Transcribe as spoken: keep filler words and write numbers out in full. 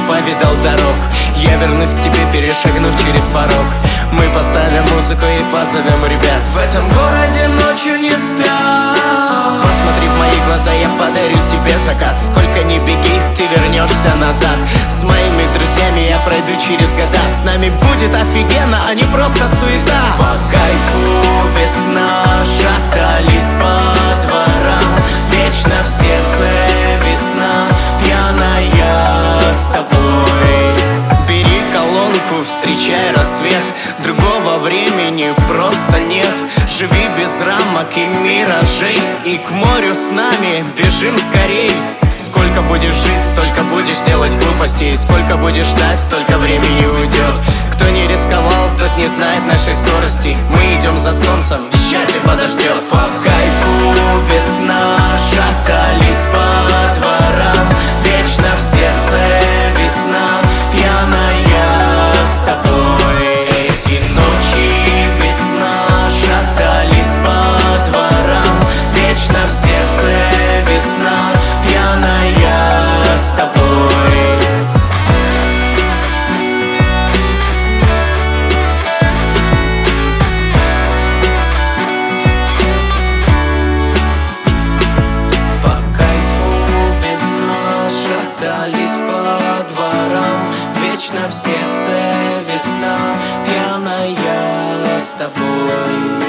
повидал дорог. Я вернусь к тебе, перешагнув через порог. Мы поставим музыку и позовем ребят. В этом городе ночью не спят. Посмотри в мои глаза, я подарю тебе закат. Сколько ни беги, ты вернешься назад. С моими друзьями я пройду через года. С нами будет офигенно, а не просто суета. По кайфу без сна шатались по дворам. Вечно в сердце весна, пьяная с тобой. Бери колонку, встречай рассвет. Другого времени просто нет. Живи без рамок и миражей. И к морю с нами бежим скорей. Сколько будешь жить, столько будешь делать глупостей. Сколько будешь ждать, столько времени уйдет. Кто не рисковал, тот не знает нашей скорости. Мы идем за солнцем, счастье подождет. По кайфу без сна шатались по дворам. Вечно в сердце весна, пьяная с тобой. Эти ночи без сна шатались по дворам. Вечно в сердце весна, пьяная с тобой. По кайфу без сна шатались по дворам. Вечно в сердце весна, пьяная с тобой.